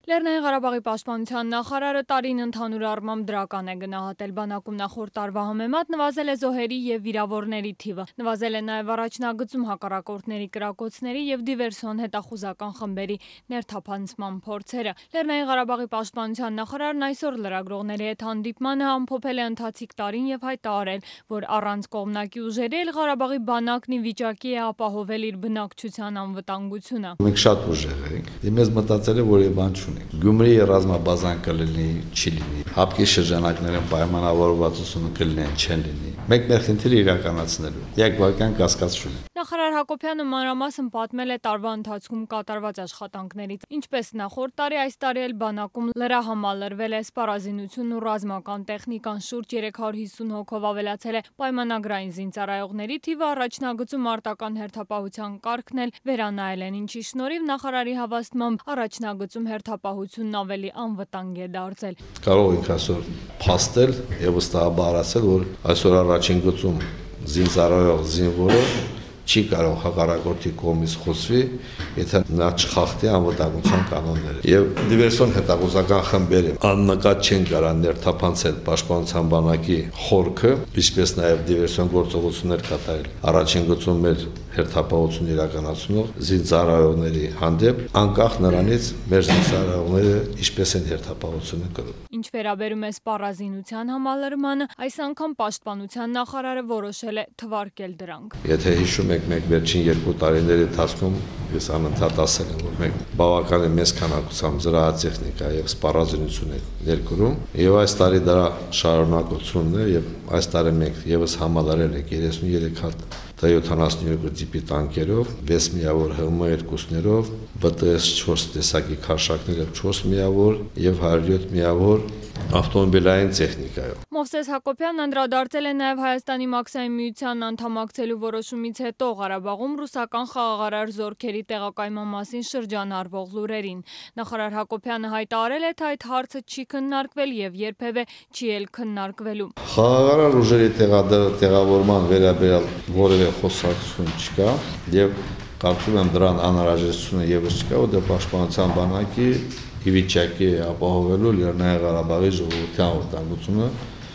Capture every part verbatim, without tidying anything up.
Լեռնային Ղարաբաղի պաշտպանության նախարարը տարին ընդհանուր առմամբ դրական է գնահատել։ Բանակում նախորդ տարվա համեմատ նվազել է զոհերի և վիրավորների թիվը։ Նվազել է նաև առաջնագծում հակառակորդների կրակոցների և դիվերսիոն հետախուզական խմբերի ներթափանցման փորձերը։ Լեռնային Ղարաբաղի պաշտպանության նախարարն այսօր լրագրողների հետ հանդիպմանը ամփոփել է ընթացիկ տարին և հայտարարել, որ առանց կողմնակի ուժերի էլ Ղարաբաղի բանակն ի վիճակի է ապահովել իր բնակչության անվտանգությունը։ Մենք շատ ուժեղ ենք, մեզ մտածել է, որ եւ բան չունի։ Գյումրիի ռազմաբազան կլինի, չի լինի։ Հապկի շրջանակներում պայմանավորվածությունը կլինեն, չեն լինի։ Մենք մեր խնդիրը իրականացնելու։ Եկ վարքյան կասկած չունի։ Նախարար Հակոբյանը մանրամասն պատմել է տարվա ընթացքում կատարված աշխատանքներից։ Ինչպես նախորդ տարի, այս տարի էլ բանակում լրահամալրվել է սպառազինությունն ու ռազմական տեխնիկան, շուրջ երեք հարյուր հիսուն հոգով ավելացել է պայմանագրային զինծառայողների թիվը, առաջնագծում մարտական հերթապահության կարգն էլ վերանայել են, ինչի շնորհիվ նախարարի հավաստմամբ առաջնագծում հերթապահությունն ավելի անվտանգ է դարձել։ Կարող ենք այսօր փաստել եւ վստահաբար ասել, որ այսօր առաջին գծում զինծառայող զինվորը չի կարող հակառակորդի կողմից խոսվի, եթե նա չխախտի անվտանգության կանոնները։ Եվ դիվերսիոն հետախուզական խմբերը աննկատ չեն կարող ներթափանցել պաշտպանության բանակի խորքը, ինչպես նաև դիվերսիոն գործողություններ կատարել։ Առաջին գծում մեր հերթապահություն իրականացնող զինծառայողների հանդեպ, անկախ նրանից մեր զինծառայողները ինչպես են հերթապահությունը կրում։ Ինչ վերաբերում է սպառազինության համալրմանը, այս անգամ պաշտպանության նախարարը որոշել է թվարկել դրանք։ Եթե հիշում եք, մենք վերջին երկու տարիների ընթացքում ես անընդհատ ասել եմ, որ մենք բավականին մեծ քանակությամբ զրահատեխնիկա եւ սպառազինություն ենք ներկրում, եւ այս տարի դրա շարունակությունն է, եւ այս տարի մենք եւս համալրել ենք երեսունուերեք հատ Տ յոթանասունյոթ տիպի տանկերով, վեց միավոր Հ Մ երկուսներով, B T S չորս տեսակի քարշակներով չորս միավոր եւ հարյուր յոթ միավոր ավտոմոբիլային տեխնիկայով։ Մովսես Հակոբյանն անդրադարձել է նաև Հայաստանի Մաքսային միությանն անդամակցելու որոշումից հետո Ղարաբաղում ռուսական խաղաղարար զորքերի տեղակայման մասին շրջանառվող լուրերին։ Նախարար Հակոբյանը հայտարարել է, թե այդ հարցը չի քննարկվել եւ երբևէ չի էլ քննարկվելու։ Խաղաղարար ուժերի տեղավորման վերաբերյալ որևէ խոսակցություն չկա եւ կարծում եմ դրան անհրաժեշտությունը եւս չկա, որ պաշտպանության բանակի ի վիճակի է ապահովելու Լեռնային Ղարաբաղի ժողովրդի անվտանգությունը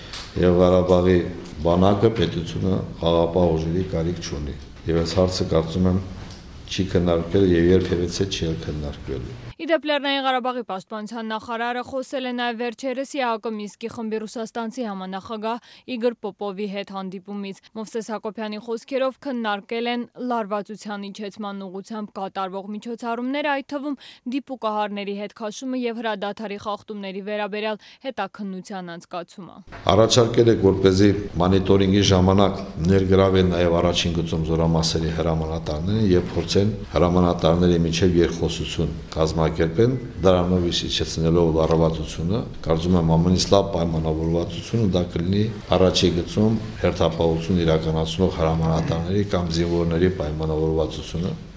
եւ Ղարաբաղի բանակը պետությունը խաղաղապահ ուժերի կարիք չունի։ Եվ այս հարցը կարծում եմ չի քննարկվել եւ երբևէ չի քննարկվելու։ Իդեպ Լեռնային Ղարաբաղի պաշտպանության նախարարը խոսել է նաև վերջերս ԵԱՀԿ Մինսկի խմբի ռուսաստանցի համանախագահ Իգոր Պոպովի հետ հանդիպումից։ Մովսես Հակոբյանի խոսքերով քննարկել են լարվածության իջեցման ուղղությամբ կատարվող միջոցառումները, այդ թվում դիպուկահարների հետ քաշումը եւ հրադադարի խախտումների վերաբերյալ հետաքննության անցկացումը։ Առաջարկել եք, որպեսզի մոնիտորինգի ժամանակ ներգրավեն նաև առաջին գծում զորամասերի հրամանատարները եւ փորձեն հրամանատարների միջև երկխոսություն կազմակերպեն, դրանով իջեցնելով լարվածությունը, կարծում եմ ամենից լավ պայմանավորվածությունը դա կլինի առաջին գծում հերթապահություն իրականացնող հրամանատարների կամ զինվորների պայմանավորվածությունը։